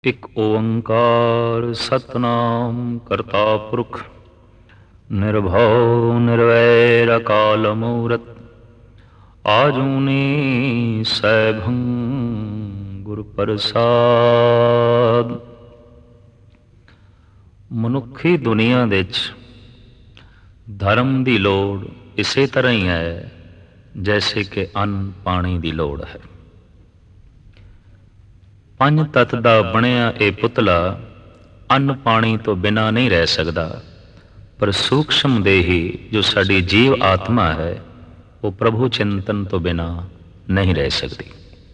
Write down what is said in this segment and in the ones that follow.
ਇੱਕ ਓੰਕਾਰ ਸਤਨਾਮ ਕਰਤਾ ਪੁਰਖ ਨਿਰਭਉ ਨਿਰਵੈਰ ਅਕਾਲ ਮੂਰਤ ਆਜੂਨੀ ਸੈਭੰ ਗੁਰ ਪ੍ਰਸਾਦ। ਮਨੁੱਖੀ ਦੁਨੀਆ ਵਿੱਚ ਧਰਮ ਦੀ ਲੋੜ ਇਸੇ ਤਰ੍ਹਾਂ ਹੀ ਹੈ ਜੈਸੇ ਕਿ ਅੰਨ ਪਾਣੀ ਦੀ ਲੋੜ ਹੈ। ਪੰਜ ਤੱਤ ਦਾ ਬਣਿਆ ਇਹ ਪੁਤਲਾ ਅੰਨ ਪਾਣੀ ਤੋਂ ਬਿਨਾਂ ਨਹੀਂ ਰਹਿ ਸਕਦਾ, ਪਰ ਸੂਖਸ਼ਮ ਦੇਹੀ ਜੋ ਸਾਡੀ ਜੀਵ ਆਤਮਾ ਹੈ ਉਹ ਪ੍ਰਭੂ ਚਿੰਤਨ ਤੋਂ ਬਿਨਾਂ ਨਹੀਂ ਰਹਿ ਸਕਦੀ।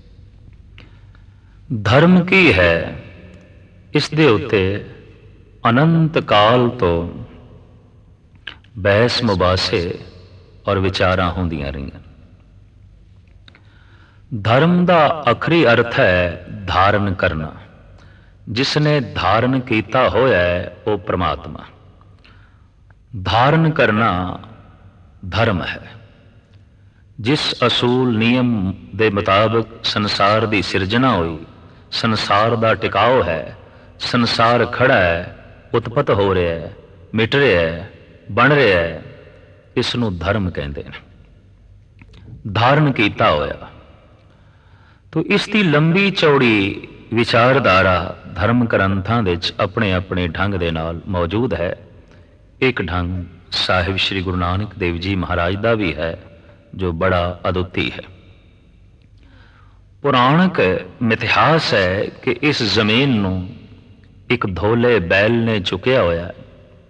ਧਰਮ ਕੀ ਹੈ, ਇਸ ਦੇ ਉੱਤੇ ਅਨੰਤ ਕਾਲ ਤੋਂ ਬਹਿਸ ਮੁਬਾਸੇ ਔਰ ਵਿਚਾਰਾਂ ਹੁੰਦੀਆਂ ਰਹੀਆਂ। ਧਰਮ ਦਾ ਆਖਰੀ ਅਰਥ ਹੈ ਧਾਰਨ ਕਰਨਾ। ਜਿਸ ਨੇ ਧਾਰਨ ਕੀਤਾ ਹੋਇਆ ਹੈ ਉਹ ਪ੍ਰਮਾਤਮਾ। ਧਾਰਨ ਕਰਨਾ ਧਰਮ ਹੈ। ਜਿਸ ਅਸੂਲ ਨਿਯਮ ਦੇ ਮੁਤਾਬਕ ਸੰਸਾਰ ਦੀ ਸਿਰਜਣਾ ਹੋਈ, ਸੰਸਾਰ ਦਾ ਟਿਕਾਓ ਹੈ, ਸੰਸਾਰ ਖੜਾ ਹੈ, ਉਤਪਤ ਹੋ ਰਿਹਾ ਹੈ, ਮਿਟ ਰਿਹਾ ਹੈ, ਬਣ ਰਿਹਾ ਹੈ, ਇਸ ਨੂੰ ਧਰਮ ਕਹਿੰਦੇ ਨੇ। ਧਾਰਨ ਕੀਤਾ ਹੋਇਆ ਤੋ ਇਸ ਦੀ ਲੰਬੀ ਚੌੜੀ ਵਿਚਾਰਧਾਰਾ ਧਰਮ ਗ੍ਰੰਥਾਂ ਵਿੱਚ ਆਪਣੇ ਆਪਣੇ ਢੰਗ ਦੇ ਨਾਲ ਮੌਜੂਦ ਹੈ। ਇੱਕ ਢੰਗ ਸਾਹਿਬ ਸ੍ਰੀ ਗੁਰੂ ਨਾਨਕ ਦੇਵ ਜੀ ਮਹਾਰਾਜ ਦਾ ਵੀ ਹੈ ਜੋ ਬੜਾ ਅਦੁੱਤੀ ਹੈ। ਪੁਰਾਣਕ ਮਿਥਿਹਾਸ ਹੈ ਕਿ ਇਸ ਜ਼ਮੀਨ ਨੂੰ ਇੱਕ ਧੋਲੇ ਬੈਲ ਨੇ ਚੁੱਕਿਆ ਹੋਇਆ ਹੈ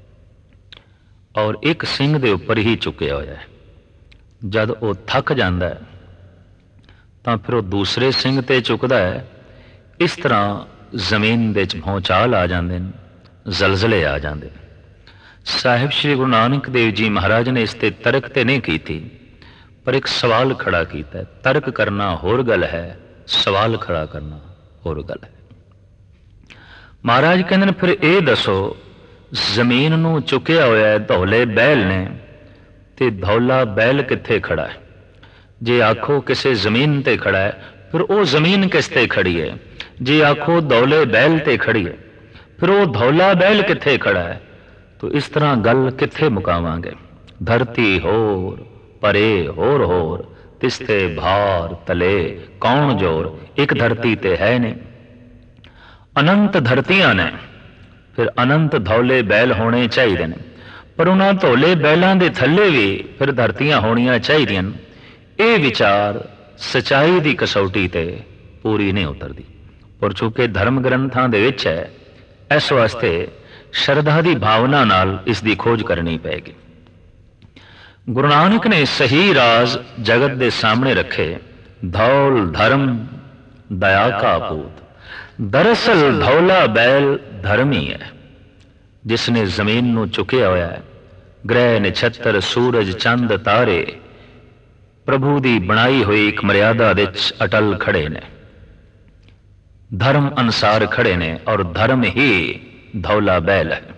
ਔਰ ਇੱਕ ਸਿੰਘ ਦੇ ਉੱਪਰ ਹੀ ਚੁੱਕਿਆ ਹੋਇਆ ਹੈ। ਜਦ ਉਹ ਥੱਕ ਜਾਂਦਾ ਹੈ ਤਾਂ ਫਿਰ ਉਹ ਦੂਸਰੇ ਸਿੰਘ ਤੇ ਚੁੱਕਦਾ ਹੈ। ਇਸ ਤਰ੍ਹਾਂ ਜ਼ਮੀਨ ਵਿੱਚ ਭੂਚਾਲ ਆ ਜਾਂਦੇ ਨੇ, ਜ਼ਲਜ਼ਲੇ ਆ ਜਾਂਦੇ ਨੇ। ਸਾਹਿਬ ਸ੍ਰੀ ਗੁਰੂ ਨਾਨਕ ਦੇਵ ਜੀ ਮਹਾਰਾਜ ਨੇ ਇਸ ਤੇ ਤਰਕ ਤੇ ਨਹੀਂ ਕੀਤੀ, ਪਰ ਇੱਕ ਸਵਾਲ ਖੜਾ ਕੀਤਾ। ਤਰਕ ਕਰਨਾ ਹੋਰ ਗੱਲ ਹੈ, ਸਵਾਲ ਖੜਾ ਕਰਨਾ ਹੋਰ ਗੱਲ ਹੈ। ਮਹਾਰਾਜ ਕਹਿੰਦੇ ਨੇ ਫਿਰ ਇਹ ਦੱਸੋ, ਜ਼ਮੀਨ ਨੂੰ ਚੁੱਕਿਆ ਹੋਇਆ ਧੌਲੇ ਬੈਲ ਨੇ ਤੇ ਧੌਲਾ ਬੈਲ ਕਿੱਥੇ ਖੜਾ ਹੈ? ਜੇ ਆਖੋ ਕਿਸੇ ਜ਼ਮੀਨ ਤੇ ਖੜਾ ਹੈ, ਫਿਰ ਉਹ ਜ਼ਮੀਨ ਕਿਸ ਤੇ ਖੜੀ ਹੈ? ਜੇ ਆਖੋ ਧੌਲੇ ਬੈਲ ਤੇ ਖੜੀ ਹੈ, ਫਿਰ ਉਹ ਧੌਲਾ ਬੈਲ ਕਿੱਥੇ ਖੜਾ ਹੈ? ਤੋ ਇਸ ਤਰ੍ਹਾਂ ਗੱਲ ਕਿੱਥੇ ਮੁਕਾਵਾਂਗੇ? ਧਰਤੀ ਹੋਰ ਪਰੇ ਹੋਰ ਹੋਰ, ਤਿਸਤੇ ਭਾਰ ਤਲੇ ਕੌਣ ਜੋਰ। ਇੱਕ ਧਰਤੀ ਤੇ ਹੈ ਨਹੀਂ, ਅਨੰਤ ਧਰਤੀਆਂ ਨੇ, ਫਿਰ ਅਨੰਤ ਧੌਲੇ ਬੈਲ ਹੋਣੇ ਚਾਹੀਦੇ ਨੇ, ਪਰ ਉਹਨਾਂ ਧੌਲੇ ਬੈਲਾਂ ਦੇ ਥੱਲੇ ਵੀ ਫਿਰ ਧਰਤੀਆਂ ਹੋਣੀਆਂ ਚਾਹੀਦੀਆਂ ਨੇ। ਇਹ ਵਿਚਾਰ ਸਚਾਈ ਦੀ ਕਸੌਟੀ ਤੇ ਪੂਰੀ ਨਹੀਂ ਉਤਰਦੀ, ਪਰ ਚੂੰਕਿ ਧਰਮ ਗ੍ਰੰਥਾਂ ਦੇ ਵਿੱਚ ਹੈ, ਇਸ ਵਾਸਤੇ ਸ਼ਰਧਾ ਦੀ ਭਾਵਨਾ ਨਾਲ ਇਸ ਦੀ ਖੋਜ ਕਰਨੀ ਪਏਗੀ। ਗੁਰੂ ਨਾਨਕ ਨੇ ਸਹੀ ਰਾਜ਼ ਜਗਤ ਦੇ ਸਾਹਮਣੇ ਰੱਖੇ। ਧੌਲ ਧਰਮ ਦਇਆ ਕਾ ਪੂਤ। ਦਰਅਸਲ ਧੌਲਾ ਬੈਲ ਧਰਮ ਹੀ ਹੈ, ਜਿਸ ਨੇ ਜ਼ਮੀਨ ਨੂੰ ਚੁੱਕਿਆ ਹੋਇਆ ਹੈ। ਗ੍ਰਹਿ ਨਛੱਤਰ ਸੂਰਜ ਚੰਦ ਤਾਰੇ ਪ੍ਰਭੂ ਦੀ ਬਣਾਈ ਹੋਈ ਇੱਕ ਮਰਿਆਦਾ ਵਿੱਚ ਅਟਲ ਖੜੇ ਨੇ, ਧਰਮ ਅਨੁਸਾਰ ਖੜੇ ਨੇ, ਔਰ ਧਰਮ ਹੀ ਧੌਲਾ ਬੈਲ ਹੈ।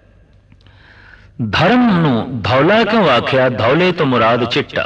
ਧਰਮ ਨੂੰ ਧੌਲਾ ਕਿਉਂ ਆਖਿਆ? ਧੌਲੇ ਤੋਂ ਮੁਰਾਦ ਚਿੱਟਾ।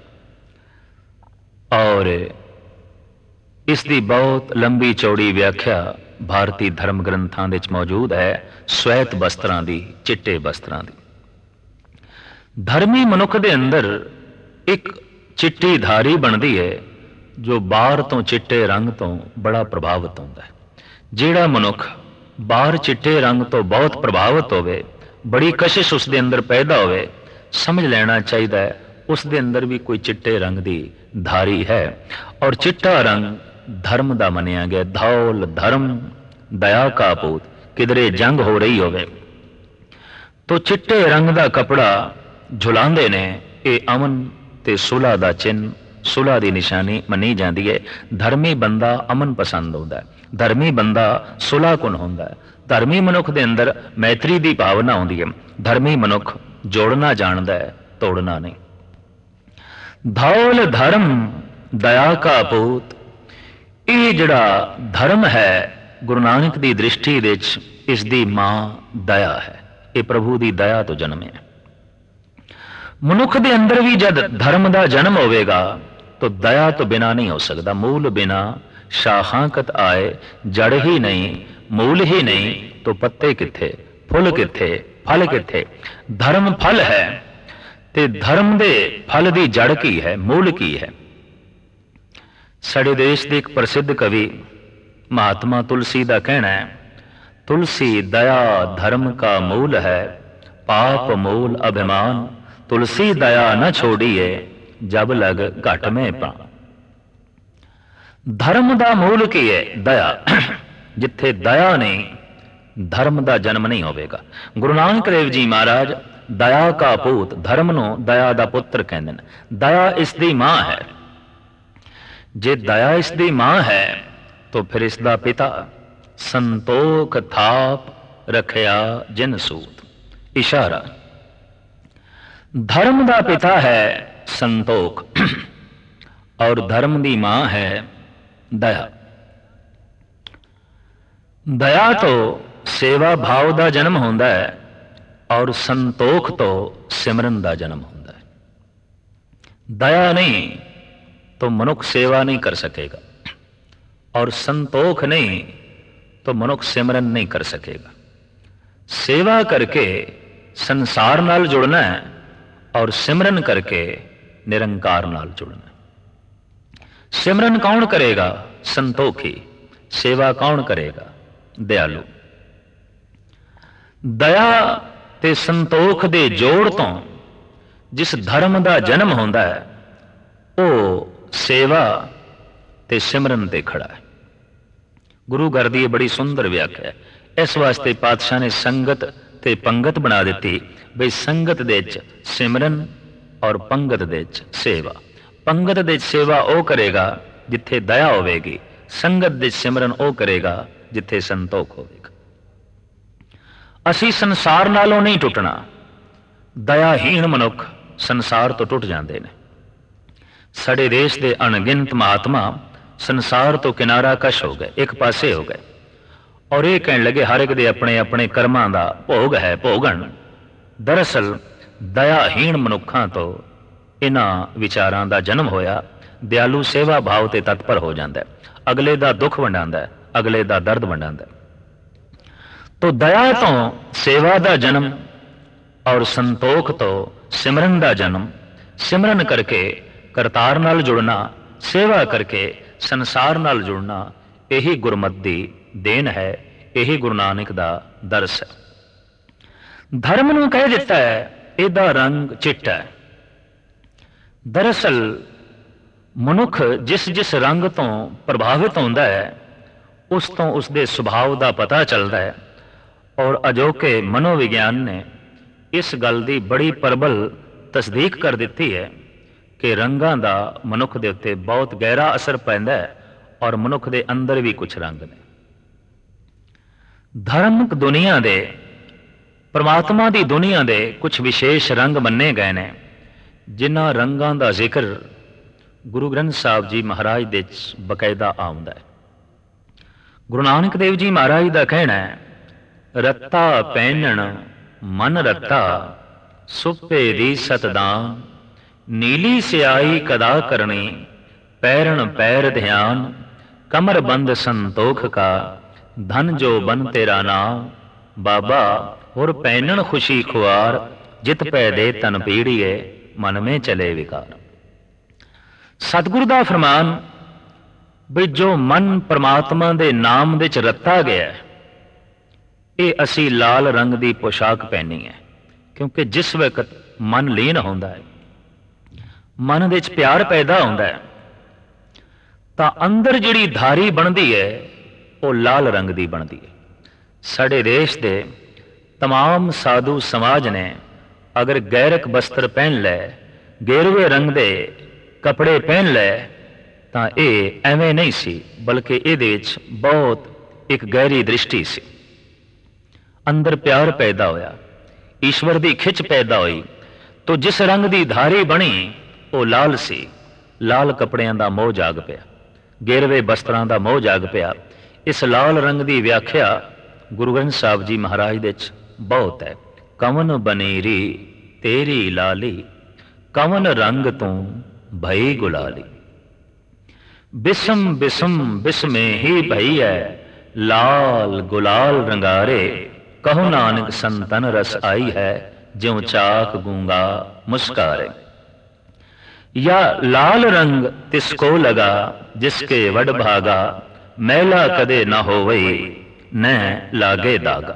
ਔਰ ਇਸ ਦੀ ਬਹੁਤ ਲੰਬੀ ਚੌੜੀ ਵਿਆਖਿਆ ਭਾਰਤੀ ਧਰਮ ਗ੍ਰੰਥਾਂ ਵਿੱਚ ਮੌਜੂਦ ਹੈ, ਸਵੈਤ ਬਸਤਰਾਂ ਦੀ, ਚਿੱਟੇ ਬਸਤਰਾਂ ਦੀ। ਧਰਮੀ ਮਨੁੱਖ ਦੇ ਅੰਦਰ ਇੱਕ ਚਿੱਟੀ ਧਾਰੀ ਬਣਦੀ ਹੈ ਜੋ ਬਾਹਰ ਤੋਂ ਚਿੱਟੇ ਰੰਗ ਤੋਂ ਬੜਾ ਪ੍ਰਭਾਵਿਤ ਹੁੰਦਾ ਹੈ। ਜਿਹੜਾ ਮਨੁੱਖ ਬਾਹਰ ਚਿੱਟੇ ਰੰਗ ਤੋਂ ਬਹੁਤ ਪ੍ਰਭਾਵਿਤ ਹੋਵੇ, ਬੜੀ ਕਸ਼ਿਸ਼ ਉਸ ਦੇ ਅੰਦਰ ਪੈਦਾ ਹੋਵੇ, ਸਮਝ ਲੈਣਾ ਚਾਹੀਦਾ ਹੈ ਉਸ ਦੇ ਅੰਦਰ ਵੀ ਕੋਈ ਚਿੱਟੇ ਰੰਗ ਦੀ ਧਾਰੀ ਹੈ। ਔਰ ਚਿੱਟਾ ਰੰਗ ਧਰਮ ਦਾ ਮੰਨਿਆ ਗਿਆ। ਧੌਲ ਧਰਮ ਦਇਆ ਕਾ ਪੂਤ। ਕਿਧਰੇ ਜੰਗ ਹੋ ਰਹੀ ਹੋਵੇ ਤੋ ਚਿੱਟੇ ਰੰਗ ਦਾ ਕਪੜਾ ਝੁਲਾਉਂਦੇ ਨੇ। ਇਹ ਅਮਨ ਤੇ ਸੁਲ੍ਹਾ ਦਾ ਚਿੰਨ੍ਹ, ਸੁਲ੍ਹਾ ਦੀ ਨਿਸ਼ਾਨੀ ਮੰਨੀ ਜਾਂਦੀ ਹੈ। ਧਰਮੀ ਬੰਦਾ ਅਮਨ ਪਸੰਦ ਹੁੰਦਾ ਹੈ, ਧਰਮੀ ਬੰਦਾ ਸੁਲ੍ਹਾ ਕੁਨ ਹੁੰਦਾ ਹੈ। ਧਰਮੀ ਮਨੁੱਖ ਦੇ ਅੰਦਰ ਮੈਤਰੀ ਦੀ ਭਾਵਨਾ ਆਉਂਦੀ ਹੈ। ਧਰਮੀ ਮਨੁੱਖ ਜੋੜਨਾ ਜਾਣਦਾ ਹੈ, ਤੋੜਨਾ ਨਹੀਂ। ਧੌਲ ਧਰਮ ਦਇਆ ਕਾ ਪੂਤ। ਇਹ ਜਿਹੜਾ ਧਰਮ ਹੈ ਗੁਰੂ ਨਾਨਕ ਦੀ ਦ੍ਰਿਸ਼ਟੀ ਵਿੱਚ ਇਸ ਦੀ ਮਾਂ ਦਇਆ ਹੈ। ਇਹ ਪ੍ਰਭੂ ਦੀ ਦਇਆ ਤੋਂ ਜਨਮਿਆ। ਮਨੁੱਖ ਦੇ ਅੰਦਰ ਵੀ ਜਦ ਧਰਮ ਦਾ ਜਨਮ ਹੋਵੇਗਾ ਤਾਂ ਦਇਆ ਤੋਂ ਬਿਨਾ ਨਹੀਂ ਹੋ ਸਕਦਾ। ਮੂਲ ਬਿਨਾ ਸ਼ਾਖਾਂ ਕਤ ਆਏ, ਜੜ ਹੀ ਨਹੀਂ मूल ही नहीं तो पत्ते किथे, फुल किथे, फल किथे। धर्म फल है ते धर्म दे फल दी जड़ की है, मूल की है। साडे देश दे एक प्रसिद्ध कवि महात्मा तुलसी दा कहना है, तुलसी दया धर्म का मूल है, पाप मूल अभिमान, तुलसी दया न छोड़िए, जब लग घट में पा। धर्म दा मूल की है दया, जिथे दया नहीं धर्म दा जन्म नहीं होवेगा। गुरु नानक देव जी महाराज दया का पूत, धर्म नूं दया दा पुत्र कहंदे ने। दया इसदी मां है, जे दया इसदी मां है तो फिर इसदा पिता संतोख थाप रखिया जिन सूत। इशारा, धर्म दा पिता है संतोख और धर्म दी मां है दया। दया तो सेवा भाव दा जन्म होंदा है और संतोख तो सिमरन दा जन्म होंदा है। दया नहीं तो मनुख सेवा नहीं कर सकेगा और संतोख नहीं तो मनुख सिमरन नहीं कर सकेगा। सेवा करके संसार नाल जुड़ना है और सिमरन करके निरंकार नाल जुड़ना है। सिमरन कौन करेगा? संतोखी। सेवा कौन करेगा? दयालु। दया ते संतोख दे जोड़ तो जिस धर्म दा जन्म होंदा है वो सेवा ते सिमरन ते खड़ा है। गुरु घर दी बड़ी सुंदर व्याख्या है। इस वास्ते पातशाह ने संगत ते पंगत बना दी बई संगत दे सिमरन और पंगत दे सेवा। पंगत दे सेवा वो करेगा जिथे दया होवेगी, संगत दे सिमरन वो करेगा जिथे संतोख होवेगा। असी संसार नालों नहीं टुटना। दयाहीन मनुख संसार तो टुट जाते हैं। साडे देश के अणगिनत महात्मा संसार तो किनारा कश हो गए, एक पासे हो गए और ये कहने लगे हर एक दे अपने अपने कर्मां दा भोग है, भोगन। दरअसल दयाहीन मनुखां तो इन्हां विचारां दा जन्म होया। दयालु सेवा भाव ते तत्पर हो जाता है, अगले दा दुख वंडांदा है, अगले दा दर्द वंडांदा है। तो दया तो सेवा दा जन्म और संतोख तो सिमरन दा जन्म। सिमरन करके करतार नाल जुड़ना, सेवा करके संसार नाल जुड़ना, यही गुरमत दी देन है, यही गुरु नानक दा दरस है। धर्म नूं कह दिता है इहदा रंग चिट्टा है। दरअसल मनुख जिस जिस रंग तो प्रभावित होता है उस तो उसके सुभाव का पता चलता है। और अजोके मनोविज्ञान ने इस गल की बड़ी प्रबल तस्दीक कर दी है कि रंगां दा मनुख दे उत्ते बहुत गहरा असर पैंदा है और मनुख दे अंदर भी कुछ रंग ने। धार्मिक दुनिया दे, परमात्मा की दुनिया दे कुछ विशेष रंग मन्ने गए ने, जिन्हां रंगां दा जिक्र गुरु ग्रंथ साहब जी महाराज दे बकायदा आउंदा है। गुरु नानक देव जी महाराज का कहना है, रत्ता पहनण मन रत्ता, सुपे दी सतदान, नीली स्याही कदा करनी, पैरण पैर ध्यान, कमर बंद संतोख का, धन जो बन तेरा नाम, बाबा और पहनण खुशी खुआर, जित पै दे तन पीड़िए, मन में चले विकार। सतगुरु का फरमान भी जो मन परमात्मा दे नाम दे च रत्ता गया है, ये असी लाल रंग की पोशाक पहनी है। क्योंकि जिस वक्त मन लीन होता है, मन दे च प्यार पैदा होता है, तो अंदर जिहड़ी धारी बनती है वो लाल रंग की बनती है। साडे देश के तमाम साधु समाज ने अगर गैरक वस्त्र पहन ले, गेरुए रंग दे कपड़े पहन ले, तो ये एवें नहीं सी, बल्कि ये बहुत एक गहरी दृष्टि सी। अंदर प्यार पैदा होया, ईश्वर की खिच पैदा हुई, तो जिस रंग की धारी बनी वो लाल सी। लाल कपड़ियां का मोह जाग पिया, गेरवे वस्त्रां का मोह जाग पिया। इस लाल रंग की व्याख्या गुरु ग्रंथ साहब जी महाराज दे बहुत है। कवन बनेरी तेरी लाली, कवन रंग तू भई गुलाली, बिसम बिसम बिस्मे ही भई है, लाल गुलाल रंगारे, कहो नानक संतन रस आई है, ज्यों चाक गूंगा मुस्कारे। या लाल रंग तिसको लगा, जिसके वड भागा, मैला कदे न होवई, न लागे दागा।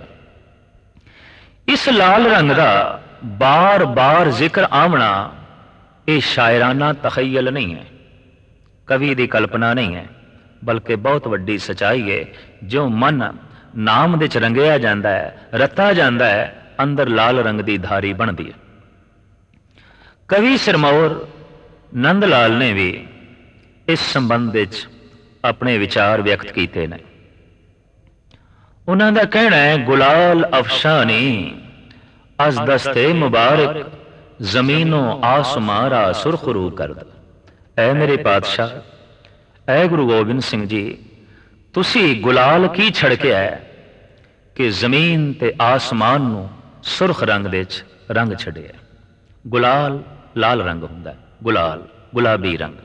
इस लाल रंग का बार बार जिक्र आमना ये शायराना तखयल नहीं है, कवि की कल्पना नहीं है, बल्कि बहुत वड्डी सच्चाई है। जो मन नाम दे च रंगिया जाता है, रता जाता है, अंदर लाल रंग की धारी बनती है। कवि सिरमौर नंद लाल ने भी इस संबंध विच अपने विचार व्यक्त किए हैं। उन्हों का कहना है, गुलाल अफशानी अज दस्ते मुबारक, जमीनों आसमारा सुरखरू कर दे। ऐ मेरे पातशाह, ऐ गुरु गोबिंद सिंह जी, तुसी गुलाल की छड़किया है कि जमीन ते आसमान नूं सुरख रंग दे च रंग छड़िया। गुलाल लाल रंग हुंदा है, गुलाल गुलाबी रंग।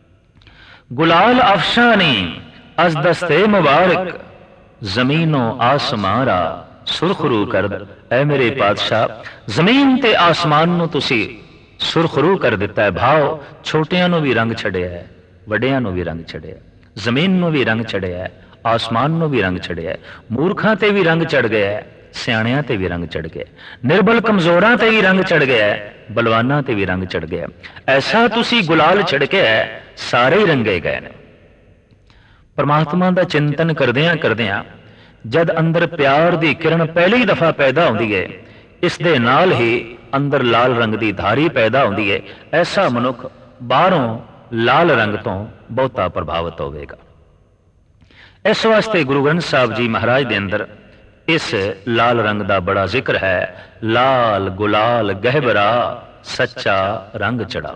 गुलाल अफशानी अज दस्ते मुबारक, जमीनों आसमारा सुरखरू कर दे। ऐ मेरे पातशाह, जमीन ते आसमान नूं तुसी सुरखरू कर दिता है। भाव छोटियां नूं भी रंग छड़िया है, वड्डियां नूं भी रंग छड़िया, जमीन नूं भी रंग छड़िया है, आसमान नूं भी रंग छड़िया, मूर्खां ते भी रंग चढ़ गया है, सियाणियां ते भी रंग चढ़ गया, निर्बल कमजोरां ते भी रंग चढ़ गया है, बलवानां ते भी रंग चढ़ गया। ऐसा तुसी गुलाल छिड़किया है, सारे ही रंगे गए ने। परमात्मा दा चिंतन करदियां करदियां जद अंदर प्यार दी किरण पहली दफा पैदा होंदी है, इस दे नाल ही अंदर लाल रंग दी धारी पैदा होंदी है। ऐसा मनुख बाहरों लाल रंग तो बहुता प्रभावित होवेगा। इस वास्ते गुरु ग्रंथ साहब जी महाराज दे अंदर इस लाल रंग का बड़ा जिक्र है। लाल गुलाल गहबरा, सच्चा रंग चढ़ा।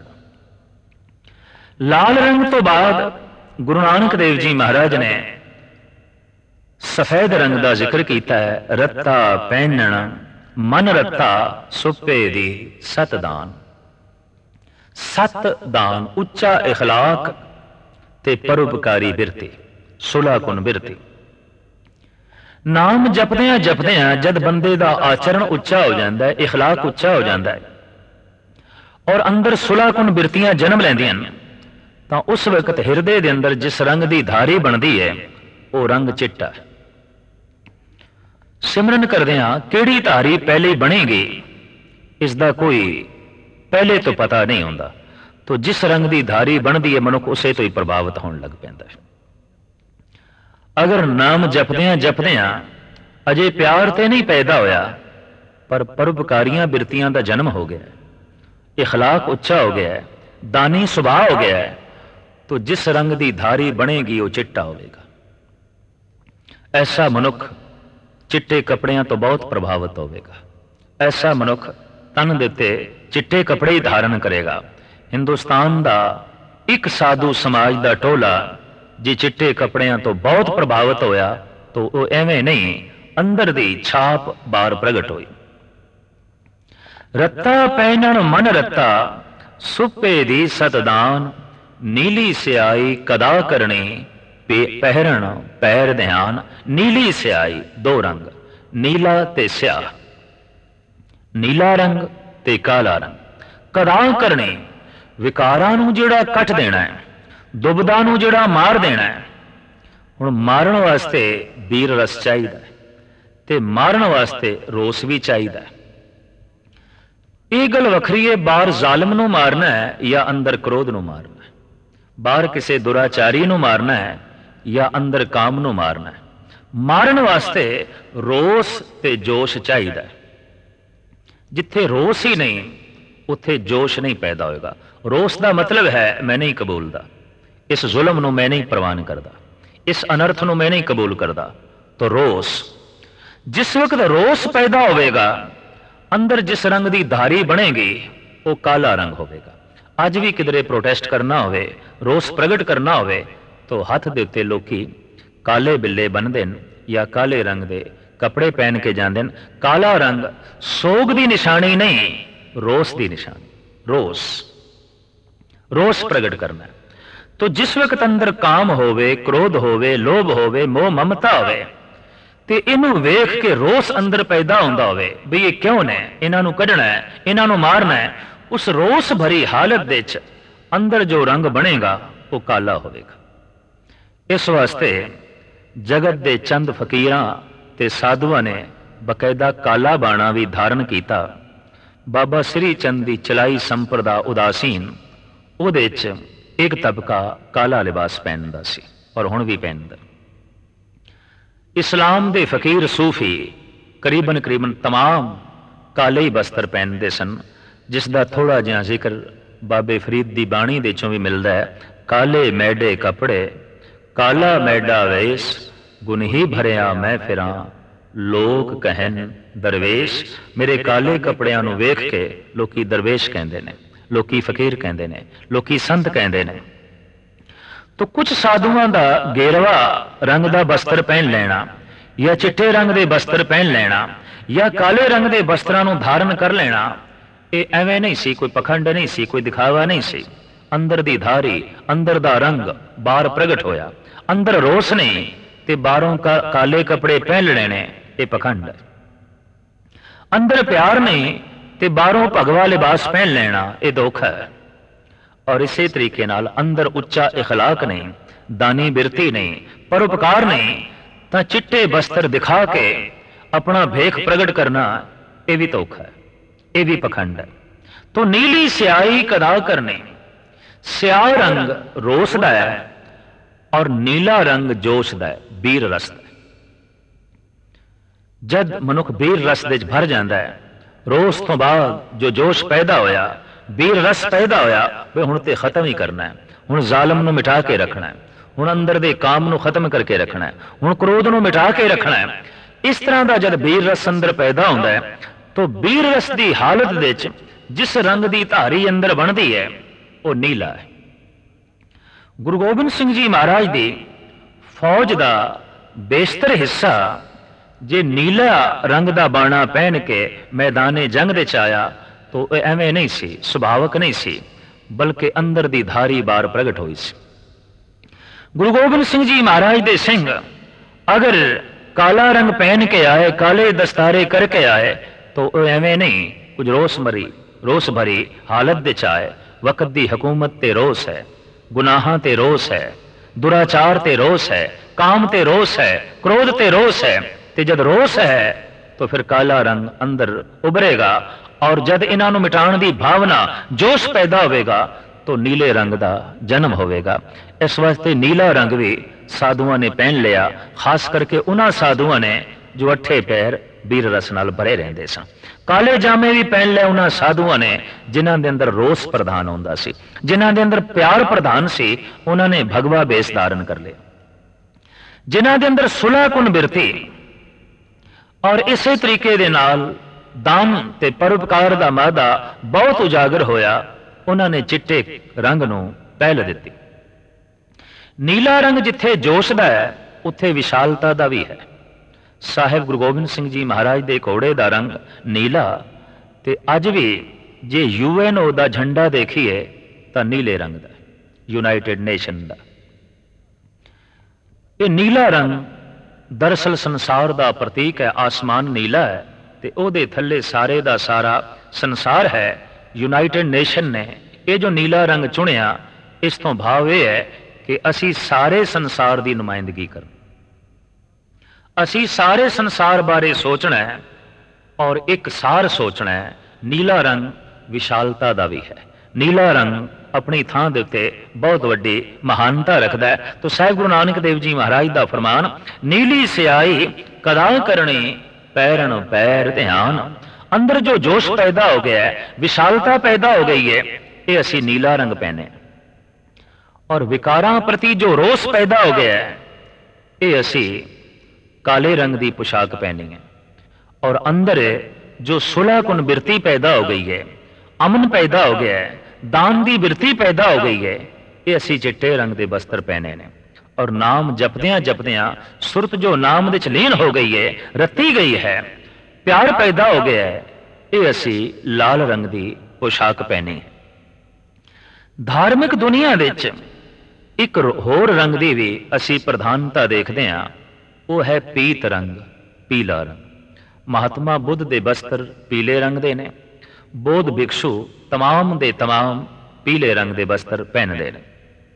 लाल रंग तो बाद गुरु नानक देव जी महाराज ने सफेद रंग का जिक्र किया है। रत्ता पहनण मन रत्ता, सुपे दी सत दान। सत दान उच्चा इखलाक ते परोपकारी बिरती, सुलह कुन बिरती। नाम जपदियां जपदियां जद बंदे का आचरण उच्चा हो जाता है, इखलाक उच्चा हो जाता है और अंदर सुलह कुन बिरतियां जन्म लैंदियां, तो उस वक्त हिरदे दे अंदर जिस रंग की धारी बनती है वह रंग चिट्टा है। सिमरन करदियां किहड़ी धारी पहले बनेगी इसका कोई पहले तो पता नहीं होता, तो जिस रंग की धारी बनती है मनुख उसे तो ही प्रभावित होने लग पैंदा है। अगर नाम जपदियां जपदियां अजे प्यार ते नहीं पैदा होया, पर परोपकारियां बिरतियां का जन्म हो गया, इखलाक उच्चा हो गया, दानी सुभाव हो गया, तो जिस रंग की धारी बनेगी वह चिट्टा होगा। ऐसा मनुख चिट्टे कपड़ियां तो बहुत प्रभावित होगा। ऐसा मनुख तन दे उत्ते चिट्टे कपड़े ही धारण करेगा। हिंदुस्तान का एक साधु समाज का टोला जे चिट्टे कपड़ियां तो बहुत प्रभावित होया, तो वह एवें नहीं, अंदर दी छाप बार प्रगट हुई। रत्ता पहनण मन रत्ता, सुपे दी सतदान। नीली स्याई कदा करनी, पहरण पैर ध्यान। नीली स्याई दो रंग, नीला ते स्याह, नीला रंग ते काला रंग। कदा करनी, विकारां नूं जिहड़ा कट देना है, दुबदा नूं जिहड़ा मार देना है। हुण मारन वास्ते वीर रस चाहिदा है ते मारन वास्ते रोस भी चाहिदा है। यह गल वखरी है, बाहर जालिम नूं मारना है या अंदर क्रोध नूं मारना है, बाहर किसी दुराचारी नूं मारना है या अंदर काम नूं मारना है। मारन वास्ते रोस ते जोश चाहिदा है। जिथे रोस ही नहीं उत्थे जोश नहीं पैदा होएगा। रोस का मतलब है मैं नहीं कबूलदा, इस जुल्म नूं मैं नहीं प्रवान करदा, इस अनर्थ नूं मैं नहीं कबूल करदा। तो रोस, जिस वक्त रोस पैदा होगा अंदर जिस रंग की धारी बनेगी वो काला रंग होगा। अज भी किधरे प्रोटेस्ट करना होवे, रोस प्रगट करना होवे, तो हाथ दे उत्ते लोकी काले बिल्ले बनते हैं या काले रंग के कपड़े पहन के जाते हैं। काला रंग सोग की निशानी नहीं, रोस की निशानी। रोस, रोस प्रगट करना। तो ਤੋ ਜਿਸ ਵਕਤ ਅੰਦਰ ਕਾਮ ਹੋਵੇ, ਕ੍ਰੋਧ ਹੋਵੇ, ਲੋਭ ਹੋਵੇ, ਮੋਹ ਮਮਤਾ ਹੋਵੇ ਤੇ ਇਹਨੂੰ ਵੇਖ ਕੇ ਰੋਸ ਅੰਦਰ ਪੈਦਾ ਹੁੰਦਾ ਹੋਵੇ ਵੀ ਇਹ ਕਿਉਂ ਨੇ, ਇਹਨਾਂ ਨੂੰ ਕੱਢਣਾ ਹੈ, ਇਹਨਾਂ ਨੂੰ ਮਾਰਨਾ ਹੈ, ਉਸ ਰੋਸ ਭਰੀ ਹਾਲਤ ਦੇ ਵਿੱਚ ਅੰਦਰ ਜੋ ਰੰਗ ਬਣੇਗਾ ਉਹ ਕਾਲਾ ਹੋਵੇਗਾ। ਇਸ ਵਾਸਤੇ ਜਗਤ ਦੇ ਚੰਦ ਫਕੀਰਾਂ ਤੇ ਸਾਧੂਆਂ ਨੇ ਬਕਾਇਦਾ ਕਾਲਾ ਬਾਣਾ ਵੀ ਧਾਰਨ ਕੀਤਾ। ਬਾਬਾ ਸ੍ਰੀ ਚੰਦ ਦੀ ਚਲਾਈ ਸੰਪਰਦਾ ਉਦਾਸੀਨ, ਉਹਦੇ 'ਚ ਇੱਕ ਤਬਕਾ ਕਾਲਾ ਲਿਬਾਸ ਪਹਿਨਦਾ ਸੀ ਔਰ ਹੁਣ ਵੀ ਪਹਿਨਦਾ। ਇਸਲਾਮ ਦੇ ਫਕੀਰ ਸੂਫੀ ਕਰੀਬਨ ਤਮਾਮ ਕਾਲੇ ਹੀ ਬਸਤਰ ਪਹਿਨਦੇ ਸਨ, ਜਿਸ ਦਾ ਥੋੜਾ ਜਿਹਾ ਜ਼ਿਕਰ ਬਾਬੇ ਫਰੀਦ ਦੀ ਬਾਣੀ ਦੇ ਚੋਂ ਵੀ ਮਿਲਦਾ ਹੈ। ਕਾਲੇ ਮੈਡੇ ਕੱਪੜੇ, ਕਾਲਾ ਮੈਡਾ ਵੇਸ, ਗੁਨਹੀ ਭਰਿਆ ਮੈਂ ਫਿਰਾਂ, ਲੋਕ ਕਹਿਣ ਦਰਵੇਸ਼। ਮੇਰੇ ਕਾਲੇ ਕੱਪੜਿਆਂ ਨੂੰ ਵੇਖ ਕੇ ਲੋਕੀ ਦਰਵੇਸ਼ ਕਹਿੰਦੇ ਨੇ, ਲੋਕੀ ਫਕੀਰ ਕਹਿੰਦੇ ਨੇ, ਲੋਕੀ ਸੰਤ ਕਹਿੰਦੇ ਨੇ। ਤੋ ਕੁਝ ਸਾਧੂਆਂ ਦਾ ਗੇਰਵਾ ਰੰਗ ਦਾ ਬਸਤਰ ਪਹਿਨ ਲੈਣਾ ਜਾਂ ਚਿੱਟੇ ਰੰਗ ਦੇ ਬਸਤਰ ਪਹਿਨ ਲੈਣਾ ਜਾਂ ਕਾਲੇ ਰੰਗ ਦੇ ਬਸਤਰਾਂ ਨੂੰ ਧਾਰਨ ਕਰ ਲੈਣਾ, ਇਹ ਐਵੇਂ ਨਹੀਂ ਸੀ, ਕੋਈ ਪਖੰਡ ਨਹੀਂ ਸੀ, ਕੋਈ ਦਿਖਾਵਾ ਨਹੀਂ ਸੀ। ਅੰਦਰ ਦੀ ਧਾਰੀ, ਅੰਦਰ ਦਾ ਰੰਗ ਬਾਹਰ ਪ੍ਰਗਟ ਹੋਇਆ। ਅੰਦਰ ਰੋਸ ਨਹੀਂ ਤੇ ਬਾਹਰੋਂ ਕਾਲੇ ਕੱਪੜੇ ਪਹਿਨ ਲੈਣੇ ਨੇ, ਇਹ ਪਖੰਡ ਹੈ। ਅੰਦਰ ਪਿਆਰ ਨਹੀਂ ਤੇ ਬਾਹਰੋਂ ਭਗਵਾ ਲਿਬਾਸ ਪਹਿਨ ਲੈਣਾ, ਇਹ ਧੋਖਾ ਹੈ। ਔਰ ਇਸੇ ਤਰੀਕੇ ਨਾਲ ਅੰਦਰ ਉੱਚਾ ਇਖਲਾਕ ਨਹੀਂ, ਦਾਨੀ ਬਿਰਤੀ ਨਹੀਂ, ਪਰਉਪਕਾਰ ਨਹੀਂ, ਤਾਂ ਚਿੱਟੇ ਬਸਤਰ ਦਿਖਾ ਕੇ ਆਪਣਾ ਭੇਖ ਪ੍ਰਗਟ ਕਰਨਾ, ਇਹ ਵੀ ਧੋਖਾ ਹੈ, ਇਹ ਵੀ ਪਖੰਡ ਹੈ। ਤੋ ਨੀਲੀ ਸਿਆਹੀ ਕਦਾ ਕਰਨੀ। ਸਿਆਹ ਰੰਗ ਰੋਸ ਦਾ ਹੈ ਔਰ ਨੀਲਾ ਰੰਗ ਜੋਸ਼ ਦਾ ਹੈ, ਬੀਰ ਰਸ ਦਾ। ਜਦ ਮਨੁੱਖ ਬੀਰ ਰਸ ਦੇ ਵਿੱਚ ਭਰ ਜਾਂਦਾ ਹੈ, ਰੋਸ ਤੋਂ ਬਾਅਦ ਜੋ ਜੋਸ਼ ਪੈਦਾ ਹੋਇਆ, ਬੀਰ ਰਸ ਪੈਦਾ ਹੋਇਆ, ਵੀ ਹੁਣ ਤੇ ਖਤਮ ਹੀ ਕਰਨਾ ਹੈ, ਹੁਣ ਜ਼ਾਲਮ ਨੂੰ ਮਿਟਾ ਕੇ ਰੱਖਣਾ ਹੈ, ਹੁਣ ਅੰਦਰ ਦੇ ਕਾਮ ਨੂੰ ਖਤਮ ਕਰਕੇ ਰੱਖਣਾ ਹੈ, ਹੁਣ ਕ੍ਰੋਧ ਨੂੰ ਮਿਟਾ ਕੇ ਰੱਖਣਾ ਹੈ। ਇਸ ਤਰ੍ਹਾਂ ਦਾ ਜਦ ਬੀਰ ਰਸ ਅੰਦਰ ਪੈਦਾ ਹੁੰਦਾ ਹੈ, ਤਾਂ ਬੀਰ ਰਸ ਦੀ ਹਾਲਤ ਦੇ ਵਿੱਚ ਜਿਸ ਰੰਗ ਦੀ ਧਾਰੀ ਅੰਦਰ ਬਣਦੀ ਹੈ ਉਹ ਨੀਲਾ ਹੈ। ਗੁਰੂ ਗੋਬਿੰਦ ਸਿੰਘ ਜੀ ਮਹਾਰਾਜ ਦੀ ਫੌਜ ਦਾ ਬੇਸ਼ਤਰ ਹਿੱਸਾ ਜੇ ਨੀਲਾ ਰੰਗ ਦਾ ਬਾਣਾ ਪਹਿਨ ਕੇ ਮੈਦਾਨੇ ਜੰਗ ਦੇ ਚ ਆਇਆ ਤਾਂ ਐਵੇਂ ਨਹੀਂ ਸੀ, ਸੁਭਾਵਕ ਨਹੀਂ ਸੀ, ਬਲਕਿ ਅੰਦਰ ਦੀ ਧਾਰੀ ਬਾਹਰ ਪ੍ਰਗਟ ਹੋਈ ਸੀ। ਗੁਰੂ ਗੋਬਿੰਦ ਸਿੰਘ ਜੀ ਮਹਾਰਾਜ ਦੇ ਸਿੰਘ ਅਗਰ ਕਾਲਾ ਰੰਗ ਪਹਿਨ ਕੇ ਆਏ, ਕਾਲੇ ਦਸਤਾਰੇ ਕਰਕੇ ਆਏ, ਤਾਂ ਉਹ ਐਵੇਂ ਨਹੀਂ, ਕੁਝ ਰੋਸ ਭਰੀ ਹਾਲਤ ਦੇ ਚ ਆਏ। ਵਕਤ ਦੀ ਹਕੂਮਤ ਤੇ ਰੋਸ ਹੈ, ਗੁਨਾਹਾਂ ਤੇ ਰੋਸ ਹੈ, ਦੁਰਾਚਾਰ ਤੇ ਰੋਸ ਹੈ, ਕਾਮ ਤੇ ਰੋਸ ਹੈ, ਕ੍ਰੋਧ ਤੇ ਰੋਸ ਹੈ। ਤੇ ਜਦ ਰੋਸ ਹੈ ਤਾਂ ਫਿਰ ਕਾਲਾ ਰੰਗ ਅੰਦਰ ਉਭਰੇਗਾ ਔਰ ਜਦ ਇਹਨਾਂ ਨੂੰ ਮਿਟਾਉਣ ਦੀ ਭਾਵਨਾ, ਜੋਸ਼ ਪੈਦਾ ਹੋਵੇਗਾ ਤਾਂ ਨੀਲੇ ਰੰਗ ਦਾ ਜਨਮ ਹੋਵੇਗਾ। ਇਸ ਵਾਸਤੇ ਨੀਲਾ ਰੰਗ ਵੀ ਸਾਧੂਆਂ ਨੇ ਪਹਿਨ ਲਿਆ, ਖਾਸ ਕਰਕੇ ਉਹਨਾਂ ਸਾਧੂਆਂ ਨੇ ਜੋ ਅੱਠੇ ਪੈਰ ਬੀਰ ਰਸ ਨਾਲ ਭਰੇ ਰਹਿੰਦੇ ਸਨ। ਕਾਲੇ ਜਾਮੇ ਵੀ ਪਹਿਨ ਲਏ ਉਹਨਾਂ ਸਾਧੂਆਂ ਨੇ ਜਿਨ੍ਹਾਂ ਦੇ ਅੰਦਰ ਰੋਸ ਪ੍ਰਧਾਨ ਹੁੰਦਾ ਸੀ, ਜਿਨ੍ਹਾਂ ਦੇ ਅੰਦਰ ਪਿਆਰ ਪ੍ਰਧਾਨ ਸੀ, ਉਹਨਾਂ ਨੇ ਭਗਵਾ ਬੇਸ ਧਾਰਨ ਕਰ ਲਿਆ। ਜਿਨ੍ਹਾਂ ਦੇ ਅੰਦਰ ਸੁਲਹ ਕੁਨ ਬਿਰਤੀ ਔਰ ਇਸੇ ਤਰੀਕੇ ਦੇ ਨਾਲ ਦਾਨ ਤੇ ਪਰਉਪਕਾਰ ਦਾ ਮਾਦਾ ਬਹੁਤ ਉਜਾਗਰ ਹੋਇਆ, ਉਹਨਾਂ ਨੇ ਚਿੱਟੇ ਰੰਗ ਨੂੰ ਪਹਿਲ ਦਿੱਤੀ। ਨੀਲਾ ਰੰਗ ਜਿੱਥੇ ਜੋਸ਼ ਦਾ ਹੈ ਉੱਥੇ ਵਿਸ਼ਾਲਤਾ ਦਾ ਵੀ ਹੈ। ਸਾਹਿਬ ਗੁਰੂ ਗੋਬਿੰਦ ਸਿੰਘ ਜੀ ਮਹਾਰਾਜ ਦੇ ਘੋੜੇ ਦਾ ਰੰਗ ਨੀਲਾ, ਤੇ ਅੱਜ ਵੀ ਜੇ UNO ਦਾ ਝੰਡਾ ਦੇਖੀਏ ਤਾਂ ਨੀਲੇ ਰੰਗ ਦਾ, ਯੂਨਾਈਟਿਡ ਨੇਸ਼ਨ ਦਾ। ਇਹ ਨੀਲਾ ਰੰਗ ਦਰਅਸਲ ਸੰਸਾਰ ਦਾ ਪ੍ਰਤੀਕ ਹੈ। ਆਸਮਾਨ ਨੀਲਾ ਹੈ ਤੇ ਉਹਦੇ ਥੱਲੇ ਸਾਰੇ ਦਾ ਸਾਰਾ ਸੰਸਾਰ ਹੈ। ਯੂਨਾਈਟਿਡ ਨੇਸ਼ਨ ਨੇ ਇਹ ਜੋ ਨੀਲਾ ਰੰਗ ਚੁਣਿਆ, ਇਸ ਤੋਂ ਭਾਵ ਇਹ ਹੈ ਕਿ ਅਸੀਂ ਸਾਰੇ ਸੰਸਾਰ ਦੀ ਨੁਮਾਇੰਦਗੀ ਕਰਨ, ਅਸੀਂ ਸਾਰੇ ਸੰਸਾਰ ਬਾਰੇ ਸੋਚਣਾ ਹੈ ਔਰ ਇੱਕ ਸਾਰ ਸੋਚਣਾ ਹੈ। ਨੀਲਾ ਰੰਗ ਵਿਸ਼ਾਲਤਾ ਦਾ ਵੀ ਹੈ। ਨੀਲਾ ਰੰਗ ਆਪਣੀ ਥਾਂ ਦੇ ਉੱਤੇ ਬਹੁਤ ਵੱਡੀ ਮਹਾਨਤਾ ਰੱਖਦਾ ਹੈ। ਤਾਂ ਸਾਹਿਬ ਗੁਰੂ ਨਾਨਕ ਦੇਵ ਜੀ ਮਹਾਰਾਜ ਦਾ ਫਰਮਾਨ, ਨੀਲੀ ਸਿਆਹੀ ਕਦਾ ਕਰਨੀ ਪੈਰਨ ਪੈਰ ਧਿਆਨ। ਅੰਦਰ ਜੋ ਜੋਸ਼ ਪੈਦਾ ਹੋ ਗਿਆ ਹੈ, ਵਿਸ਼ਾਲਤਾ ਪੈਦਾ ਹੋ ਗਈ ਹੈ, ਇਹ ਅਸੀਂ ਨੀਲਾ ਰੰਗ ਪਹਿਨੇ। ਔਰ ਵਿਕਾਰਾਂ ਪ੍ਰਤੀ ਜੋ ਰੋਸ ਪੈਦਾ ਹੋ ਗਿਆ ਹੈ, ਇਹ ਅਸੀਂ ਕਾਲੇ ਰੰਗ ਦੀ ਪੁਸ਼ਾਕ ਪਹਿਨੀ ਹੈ। ਔਰ ਅੰਦਰ ਜੋ ਸੁਲਹ ਕੁਨ ਬਿਰਤੀ ਪੈਦਾ ਹੋ ਗਈ ਹੈ, ਅਮਨ ਪੈਦਾ ਹੋ ਗਿਆ ਹੈ, ਦਾਨ ਦੀ ਬਿਰਤੀ ਪੈਦਾ ਹੋ ਗਈ ਹੈ, ਇਹ ਅਸੀਂ ਚਿੱਟੇ ਰੰਗ ਦੇ ਬਸਤਰ ਪਹਿਨੇ ਨੇ। ਔਰ ਨਾਮ ਜਪਦਿਆਂ ਜਪਦਿਆਂ ਸੁਰਤ ਜੋ ਨਾਮ ਵਿੱਚ ਲੀਨ ਹੋ ਗਈ ਹੈ, ਰੱਤੀ ਗਈ ਹੈ, ਪਿਆਰ ਪੈਦਾ ਹੋ ਗਿਆ ਹੈ, ਇਹ ਅਸੀਂ ਲਾਲ ਰੰਗ ਦੀ ਪੁਸ਼ਾਕ ਪਹਿਨੀ ਹੈ। ਧਾਰਮਿਕ ਦੁਨੀਆ ਵਿੱਚ ਇੱਕ ਹੋਰ ਰੰਗ ਦੀ ਵੀ ਅਸੀਂ ਪ੍ਰਧਾਨਤਾ ਦੇਖਦੇ ਹਾਂ, ਉਹ ਹੈ ਪੀਤ ਰੰਗ, ਪੀਲਾ ਰੰਗ। ਮਹਾਤਮਾ ਬੁੱਧ ਦੇ ਬਸਤਰ ਪੀਲੇ ਰੰਗ ਦੇ ਨੇ, ਬੋਧ ਭਿਕਸ਼ੂ ਤਮਾਮ ਦੇ ਤਮਾਮ ਪੀਲੇ ਰੰਗ ਦੇ ਬਸਤਰ ਪਹਿਨਦੇ ਨੇ।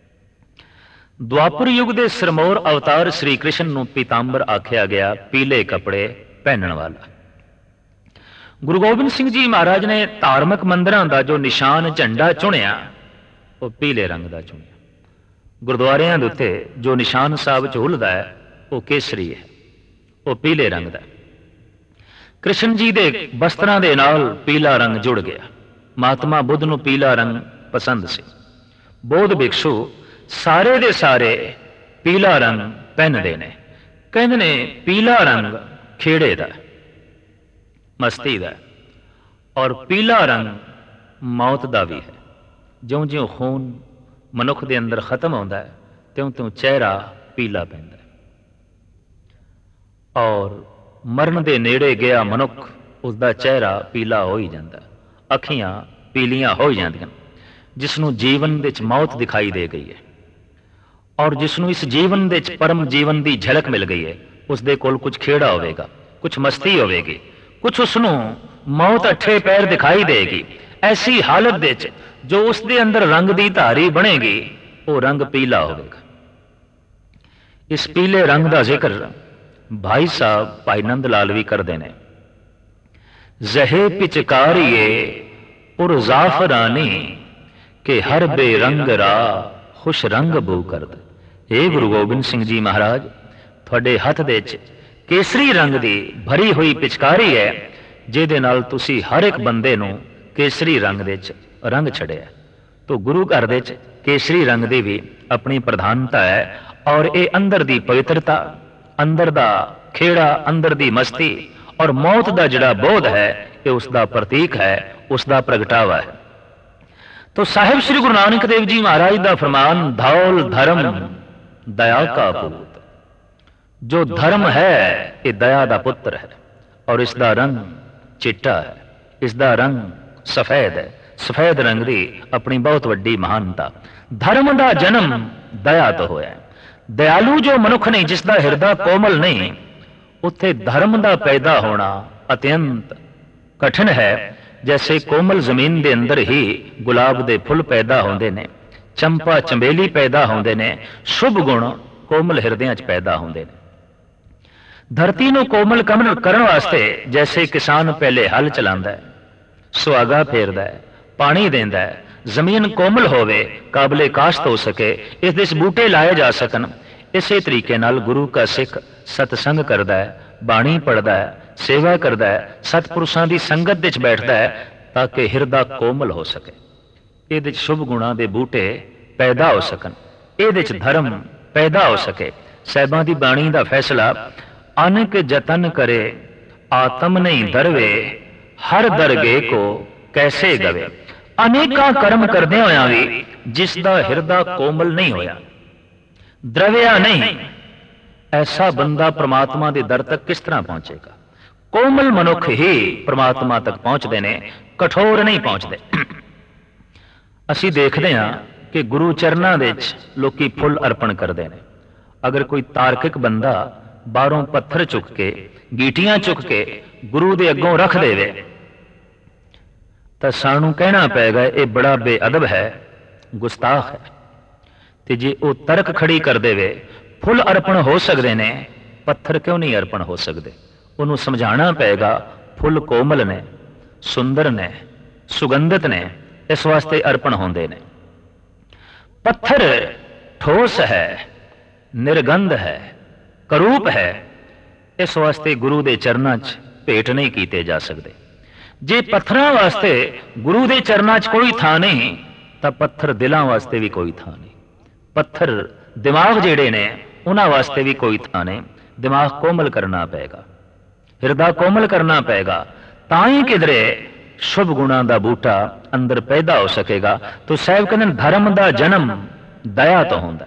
ਦੁਆਪਰ ਯੁੱਗ ਦੇ ਸਿਰਮੌਰ ਅਵਤਾਰ ਸ੍ਰੀ ਕ੍ਰਿਸ਼ਨ ਨੂੰ ਪੀਤਾੰਬਰ ਆਖਿਆ ਗਿਆ, ਪੀਲੇ ਕੱਪੜੇ ਪਹਿਨਣ ਵਾਲਾ। ਗੁਰੂ ਗੋਬਿੰਦ ਸਿੰਘ ਜੀ ਮਹਾਰਾਜ ਨੇ ਧਾਰਮਿਕ ਮੰਦਿਰਾਂ ਦਾ ਜੋ ਨਿਸ਼ਾਨ ਝੰਡਾ ਚੁਣਿਆ, ਉਹ ਪੀਲੇ ਰੰਗ ਦਾ ਚੁਣਿਆ। ਗੁਰਦੁਆਰਿਆਂ ਦੇ ਉੱਤੇ ਜੋ ਨਿਸ਼ਾਨ ਸਾਹਿਬ ਝੂਲਦਾ ਹੈ, ਉਹ ਕੇਸਰੀ ਹੈ, ਉਹ ਪੀਲੇ ਰੰਗ ਦਾ। ਕ੍ਰਿਸ਼ਨ ਜੀ ਦੇ ਬਸਤਰਾਂ ਦੇ ਨਾਲ ਪੀਲਾ ਰੰਗ ਜੁੜ ਗਿਆ। ਮਹਾਤਮਾ ਬੁੱਧ ਨੂੰ ਪੀਲਾ ਰੰਗ ਪਸੰਦ ਸੀ। ਬੋਧ ਭਿਕਸ਼ੂ ਸਾਰੇ ਦੇ ਸਾਰੇ ਪੀਲਾ ਰੰਗ ਪਹਿਨਦੇ ਨੇ। ਕਹਿੰਦੇ ਨੇ ਪੀਲਾ ਰੰਗ ਖੇੜੇ ਦਾ, ਮਸਤੀ ਦਾ, ਔਰ ਪੀਲਾ ਰੰਗ ਮੌਤ ਦਾ ਵੀ ਹੈ। ਜਿਉਂ-ਜਿਉਂ ਖੂਨ ਮਨੁੱਖ ਦੇ ਅੰਦਰ ਖਤਮ ਹੁੰਦਾ ਹੈ, ਤਿਉਂ-ਤਿਉਂ ਚਿਹਰਾ ਪੀਲਾ ਪੈਂਦਾ ਹੈ, ਔਰ ਮਰਨ ਦੇ ਨੇੜੇ ਗਿਆ ਮਨੁੱਖ, ਉਸਦਾ ਚਿਹਰਾ ਪੀਲਾ ਹੋ ਹੀ ਜਾਂਦਾ, ਅੱਖੀਆਂ ਪੀਲੀਆਂ ਹੋ ਜਾਂਦੀਆਂ। ਜਿਸ ਨੂੰ ਜੀਵਨ ਵਿੱਚ ਮੌਤ ਦਿਖਾਈ ਦੇ ਗਈ ਹੈ, ਔਰ ਜਿਸ ਨੂੰ ਇਸ ਜੀਵਨ ਵਿੱਚ ਪਰਮ ਜੀਵਨ ਦੀ ਝਲਕ ਮਿਲ ਗਈ ਹੈ, ਉਸ ਦੇ ਕੋਲ ਕੁਝ ਖੇੜਾ ਹੋਵੇਗਾ, ਕੁਝ ਮਸਤੀ ਹੋਵੇਗੀ, ਕੁਝ ਉਸ ਨੂੰ ਮੌਤ ਅੱਠੇ ਪੈਰ ਦਿਖਾਈ ਦੇਗੀ। ਐਸੀ ਹਾਲਤ ਵਿੱਚ ਜੋ ਉਸ ਦੇ ਅੰਦਰ ਰੰਗ ਦੀ ਧਾਰੀ ਬਣੇਗੀ, ਉਹ ਰੰਗ ਪੀਲਾ ਹੋਵੇਗਾ। ਇਸ ਪੀਲੇ ਰੰਗ ਦਾ ਜ਼ਿਕਰ ਭਾਈ ਸਾਹਿਬ ਭਾਈ ਨੰਦ ਲਾਲ ਵੀ ਕਰਦੇ ਨੇ। ਜ਼ਹੇ ਪਿਚਕਾਰੀਏ ਉਰ ਜ਼ਾਫਰਾਨੀ ਕਿ ਹਰ ਬੇਰੰਗ ਰਾ ਖੁਸ਼ ਰੰਗ ਬੂ ਕਰਦ। ਇਹ ਗੁਰੂ ਗੋਬਿੰਦ ਸਿੰਘ ਜੀ ਮਹਾਰਾਜ, ਤੁਹਾਡੇ ਹੱਥ ਦੇ ਵਿੱਚ ਕੇਸਰੀ ਰੰਗ ਦੀ ਭਰੀ ਹੋਈ ਪਿਚਕਾਰੀ ਹੈ, ਜਿਹਦੇ ਨਾਲ ਤੁਸੀਂ ਹਰ ਇੱਕ ਬੰਦੇ ਨੂੰ ਕੇਸਰੀ ਰੰਗ ਦੇ ਵਿੱਚ ਰੰਗ ਛੜਿਆ। ਤੋ ਗੁਰੂ ਘਰ ਦੇ ਵਿੱਚ ਕੇਸਰੀ ਰੰਗ ਦੀ ਵੀ ਆਪਣੀ ਪ੍ਰਧਾਨਤਾ ਹੈ, ਔਰ ਇਹ ਅੰਦਰ ਦੀ ਪਵਿੱਤਰਤਾ, ਅੰਦਰ ਦਾ ਖੇੜਾ, ਅੰਦਰ ਦੀ ਮਸਤੀ ਔਰ ਮੌਤ ਦਾ ਜਿਹੜਾ ਬੋਧ ਹੈ, ਇਹ ਉਸ ਦਾ ਪ੍ਰਤੀਕ ਹੈ, ਉਸ ਦਾ ਪ੍ਰਗਟਾਵਾ ਹੈ। ਤੋ ਸਾਹਿਬ ਸ੍ਰੀ ਗੁਰੂ ਨਾਨਕ ਦੇਵ ਜੀ ਮਹਾਰਾਜ ਦਾ ਫਰਮਾਨ, ਧੌਲ ਧਰਮ ਦਇਆ ਕਾ ਪੂਤ। ਜੋ ਧਰਮ ਹੈ, ਇਹ ਦਇਆ ਦਾ ਪੁੱਤਰ ਹੈ, ਔਰ ਇਸ ਦਾ ਰੰਗ ਚਿੱਟਾ ਹੈ, ਇਸ ਦਾ ਰੰਗ ਸਫੈਦ ਹੈ। ਸਫੈਦ ਰੰਗ ਦੀ ਆਪਣੀ ਬਹੁਤ ਵੱਡੀ ਮਹਾਨਤਾ। ਧਰਮ ਦਾ ਜਨਮ ਦਇਆ ਤੋਂ ਹੋਇਆ। ਦਇਆਲੂ ਜੋ ਮਨੁੱਖ ਨਹੀਂ, ਜਿਸ ਦਾ ਹਿਰਦਾ ਕੋਮਲ ਨਹੀਂ, ਉੱਥੇ ਧਰਮ ਦਾ ਪੈਦਾ ਹੋਣਾ ਅਤਿਅੰਤ ਕਠਿਨ ਹੈ। ਜੈਸੇ ਕੋਮਲ ਜ਼ਮੀਨ ਦੇ ਅੰਦਰ ਹੀ ਗੁਲਾਬ ਦੇ ਫੁੱਲ ਪੈਦਾ ਹੁੰਦੇ ਨੇ, ਚੰਪਾ ਚੰਬੇਲੀ ਪੈਦਾ ਹੁੰਦੇ ਨੇ, ਸ਼ੁਭ ਗੁਣ ਕੋਮਲ ਹਿਰਦਿਆਂ 'ਚ ਪੈਦਾ ਹੁੰਦੇ ਨੇ। ਧਰਤੀ ਨੂੰ ਕੋਮਲ ਕਰਨ ਵਾਸਤੇ ਜੈਸੇ ਕਿਸਾਨ ਪਹਿਲੇ ਹਲ ਚਲਾਉਂਦਾ ਹੈ, ਸੁਹਾਗਾ ਫੇਰਦਾ ਹੈ, ਪਾਣੀ ਦਿੰਦਾ ਹੈ, ਜ਼ਮੀਨ ਕੋਮਲ ਹੋਵੇ, ਕਾਬਲੇ ਕਾਸ਼ਤ ਹੋ ਸਕੇ, ਇਸ ਦੇ ਬੂਟੇ ਲਾਏ ਜਾ ਸਕਣ, ਇਸੇ ਤਰੀਕੇ ਨਾਲ ਗੁਰੂ ਕਾ ਸਿੱਖ ਸਤਸੰਗ ਕਰਦਾ ਹੈ, ਬਾਣੀ ਪੜ੍ਹਦਾ ਹੈ, ਸੇਵਾ ਕਰਦਾ ਹੈ, ਸਤਪੁਰਸ਼ਾਂ ਦੀ ਸੰਗਤ ਵਿੱਚ ਬੈਠਦਾ ਹੈ, ਤਾਂ ਕਿ ਹਿਰਦਾ ਕੋਮਲ ਹੋ ਸਕੇ, ਇਹਦੇ 'ਚ ਸ਼ੁਭ ਗੁਣਾਂ ਦੇ ਬੂਟੇ ਪੈਦਾ ਹੋ ਸਕਣ, ਇਹਦੇ 'ਚ ਧਰਮ ਪੈਦਾ ਹੋ ਸਕੇ। ਸਾਹਿਬਾਂ ਦੀ ਬਾਣੀ ਦਾ ਫੈਸਲਾ, ਅਨਕ ਜਤਨ ਕਰੇ ਆਤਮ ਨਹੀਂ ਦਰਵੇ, ਹਰ ਦਰਗੇ ਕੋ ਕੈਸੇ ਗਵੇ। ਅਨੇਕਾਂ ਕਰਮ ਕਰਦੇ ਹੋਇਆਂ ਵੀ ਜਿਸ ਦਾ ਹਿਰਦਾ ਕੋਮਲ ਨਹੀਂ ਹੋਇਆ, ਦਰਵਿਆ ਨਹੀਂ, ਐਸਾ ਬੰਦਾ ਪ੍ਰਮਾਤਮਾ ਦੇ ਦਰ ਤੱਕ ਕਿਸ ਤਰ੍ਹਾਂ ਪਹੁੰਚੇਗਾ। ਕੋਮਲ ਮਨੁੱਖ ਹੀ ਪ੍ਰਮਾਤਮਾ ਤੱਕ ਪਹੁੰਚਦੇ ਨੇ, ਕਠੋਰ ਨਹੀਂ ਪਹੁੰਚਦੇ। ਅਸੀਂ ਦੇਖਦੇ ਹਾਂ ਕਿ ਗੁਰੂ ਚਰਨਾਂ ਦੇ ਵਿੱਚ ਲੋਕੀ ਫੁੱਲ ਅਰਪਣ ਕਰਦੇ ਨੇ। ਅਗਰ ਕੋਈ ਤਾਰਕਿਕ ਬੰਦਾ ਬਾਹਰੋਂ ਪੱਥਰ ਚੁੱਕ ਕੇ, ਗੀਟੀਆਂ ਚੁੱਕ ਕੇ ਗੁਰੂ ਦੇ ਅੱਗੋਂ ਰੱਖ ਦੇਵੇ, ਤਾਂ ਸਾਨੂੰ ਕਹਿਣਾ ਪਏਗਾ ਇਹ ਬੜਾ ਬੇਅਦਬ ਹੈ, ਗੁਸਤਾਖ ਹੈ। ਤੇ ਜੇ ਉਹ ਤਰਕ ਖੜੀ ਕਰ ਦੇਵੇ, ਫੁੱਲ ਅਰਪਣ ਹੋ ਸਕਦੇ ਨੇ, ਪੱਥਰ ਕਿਉਂ ਨਹੀਂ ਅਰਪਣ ਹੋ ਸਕਦੇ? ਉਹਨੂੰ ਸਮਝਾਉਣਾ ਪਏਗਾ ਫੁੱਲ ਕੋਮਲ ਨੇ, ਸੁੰਦਰ ਨੇ, ਸੁਗੰਧਿਤ ਨੇ, ਇਸ ਵਾਸਤੇ ਅਰਪਣ ਹੁੰਦੇ ਨੇ। ਪੱਥਰ ਠੋਸ ਹੈ, ਨਿਰਗੰਧ ਹੈ, ਕਰੂਪ ਹੈ, ਇਸ ਵਾਸਤੇ ਗੁਰੂ ਦੇ ਚਰਨਾਂ 'ਚ ਭੇਟ ਨਹੀਂ ਕੀਤੇ ਜਾ ਸਕਦੇ। ਜੇ ਪੱਥਰਾਂ ਵਾਸਤੇ ਗੁਰੂ ਦੇ ਚਰਨਾਂ 'ਚ ਕੋਈ ਥਾਂ ਨਹੀਂ, ਤਾਂ ਪੱਥਰ ਦਿਲਾਂ ਵਾਸਤੇ ਵੀ ਕੋਈ ਥਾਂ ਨਹੀਂ। ਪੱਥਰ ਦਿਮਾਗ ਜਿਹੜੇ ਨੇ, ਉਹਨਾਂ ਵਾਸਤੇ ਵੀ ਕੋਈ ਥਾਂ ਨਹੀਂ। ਦਿਮਾਗ ਕੋਮਲ ਕਰਨਾ ਪਏਗਾ, ਹਿਰਦਾ ਕੋਮਲ ਕਰਨਾ ਪਏਗਾ, ਤਾਂ ਹੀ ਕਿਧਰੇ ਸ਼ੁਭ ਗੁਣਾਂ ਦਾ ਬੂਟਾ ਅੰਦਰ ਪੈਦਾ ਹੋ ਸਕੇਗਾ। ਤੋ ਸਾਹਿਬ ਕਹਿੰਦੇ ਧਰਮ ਦਾ ਜਨਮ ਦਇਆ ਤੋਂ ਹੁੰਦਾ।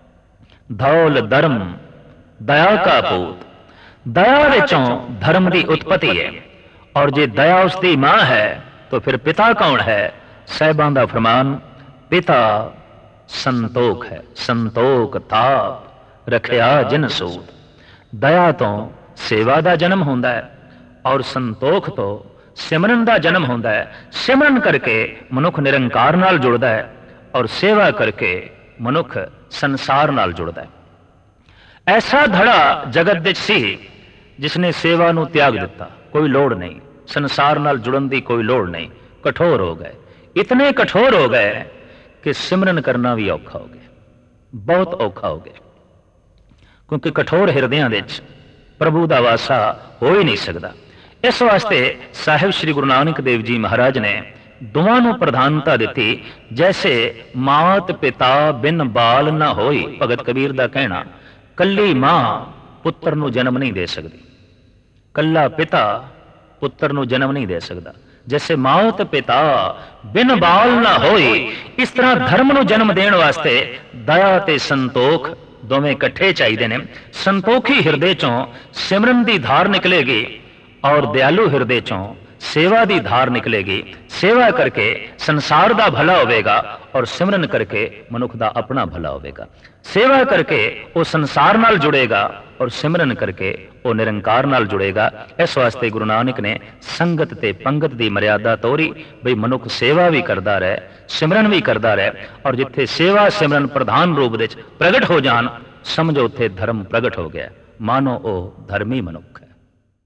ਧੌਲ ਧਰਮ ਦਇਆ ਕਾ ਪੂਤ। ਦਇਆ ਵਿੱਚੋਂ ਧਰਮ ਦੀ ਉਤਪਤੀ ਹੈ, ਔਰ ਜੇ ਦਇਆ ਉਸ ਦੀ ਮਾਂ ਹੈ ਤਾਂ ਫਿਰ ਪਿਤਾ ਕੌਣ ਹੈ? ਸਾਹਿਬਾਂ ਦਾ ਫਰਮਾਨ, ਪਿਤਾ ਸੰਤੋਖ ਹੈ। ਸੰਤੋਖ ਤਾਪ ਰਖਿਆ ਜਿਨ ਸੂਤ। ਦਇਆ ਤੋਂ ਸੇਵਾ ਦਾ ਜਨਮ ਹੁੰਦਾ ਹੈ ਔਰ ਸੰਤੋਖ ਤੋਂ ਸਿਮਰਨ ਦਾ ਜਨਮ ਹੁੰਦਾ ਹੈ। ਸਿਮਰਨ ਕਰਕੇ ਮਨੁੱਖ ਨਿਰੰਕਾਰ ਨਾਲ ਜੁੜਦਾ ਹੈ ਔਰ ਸੇਵਾ ਕਰਕੇ ਮਨੁੱਖ ਸੰਸਾਰ ਨਾਲ ਜੁੜਦਾ ਹੈ। ਐਸਾ ਧੜਾ ਜਗਤ ਵਿੱਚ ਸੀ ਜਿਸ ਨੇ ਸੇਵਾ ਨੂੰ ਤਿਆਗ ਦਿੱਤਾ। ਕੋਈ ਲੋੜ ਨਹੀਂ, ਸੰਸਾਰ ਨਾਲ ਜੁੜਨ ਦੀ ਕੋਈ ਲੋੜ ਨਹੀਂ। ਕਠੋਰ ਹੋ ਗਏ, ਇਤਨੇ ਕਠੋਰ ਹੋ ਗਏ ਕਿ ਸਿਮਰਨ ਕਰਨਾ ਵੀ ਔਖਾ ਹੋ ਗਿਆ, ਬਹੁਤ ਔਖਾ ਹੋ ਗਿਆ। ਕਿਉਂਕਿ ਕਠੋਰ ਹਿਰਦਿਆਂ ਵਿੱਚ ਪ੍ਰਭੂ ਦਾ ਵਾਸਾ ਹੋ ਹੀ ਨਹੀਂ ਸਕਦਾ। ਇਸ ਵਾਸਤੇ ਸਾਹਿਬ ਸ੍ਰੀ ਗੁਰੂ ਨਾਨਕ ਦੇਵ ਜੀ ਮਹਾਰਾਜ ਨੇ ਦੋਵਾਂ ਨੂੰ ਪ੍ਰਧਾਨਤਾ ਦਿੱਤੀ। ਜੈਸੇ ਮਾਤ ਪਿਤਾ ਬਿਨ ਬਾਲ ਨਾ ਹੋਈ, ਭਗਤ ਕਬੀਰ ਦਾ ਕਹਿਣਾ, ਕੱਲੀ ਮਾਂ ਪੁੱਤਰ ਨੂੰ ਜਨਮ ਨਹੀਂ ਦੇ ਸਕਦੀ, ਕੱਲਾ ਪਿਤਾ ਪੁੱਤਰ ਨੂੰ ਜਨਮ ਨਹੀਂ ਦੇ ਸਕਦਾ। ਜੈਸੇ ਮਾਤ ਪਿਤਾ ਬਿਨ ਬਾਲ ਨਾ ਹੋਈ, ਇਸ ਤਰ੍ਹਾਂ ਧਰਮ ਨੂੰ ਜਨਮ ਦੇਣ ਵਾਸਤੇ ਦਇਆ ਤੇ ਸੰਤੋਖ ਦੋਵੇਂ ਇਕੱਠੇ ਚਾਹੀਦੇ ਨੇ। ਸੰਤੋਖੀ ਹਿਰਦੇ ਚੋਂ ਸਿਮਰਨ ਦੀ ਧਾਰ ਨਿਕਲੇਗੀ ਔਰ ਦਿਆਲੂ ਹਿਰਦੇ ਚੋਂ ਸੇਵਾ ਦੀ ਧਾਰ ਨਿਕਲੇਗੀ। ਸੇਵਾ ਕਰਕੇ ਸੰਸਾਰ ਦਾ ਭਲਾ ਹੋਵੇਗਾ ਔਰ ਸਿਮਰਨ ਕਰਕੇ ਮਨੁੱਖ ਦਾ ਆਪਣਾ ਭਲਾ ਹੋਵੇਗਾ। ਸੇਵਾ ਕਰਕੇ ਉਹ ਸੰਸਾਰ ਨਾਲ ਜੁੜੇਗਾ ਔਰ ਸਿਮਰਨ ਕਰਕੇ ਉਹ ਨਿਰੰਕਾਰ ਨਾਲ ਜੁੜੇਗਾ। ਇਸ ਵਾਸਤੇ ਗੁਰੂ ਨਾਨਕ ਨੇ ਸੰਗਤ ਤੇ ਪੰਗਤ ਦੀ ਮਰਿਆਦਾ ਤੋਰੀ, ਬਈ ਮਨੁੱਖ ਸੇਵਾ ਵੀ ਕਰਦਾ ਰਹੇ, ਸਿਮਰਨ ਵੀ ਕਰਦਾ ਰਹੇ, ਔਰ ਜਿੱਥੇ ਸੇਵਾ ਸਿਮਰਨ ਪ੍ਰਧਾਨ ਰੂਪ ਵਿੱਚ ਪ੍ਰਗਟ ਹੋ ਜਾਣ, ਸਮਝੋ ਉੱਥੇ ਧਰਮ ਪ੍ਰਗਟ ਹੋ ਗਿਆ, ਮਾਨੋ ਉਹ ਧਰਮੀ ਮਨੁੱਖ ਹੈ।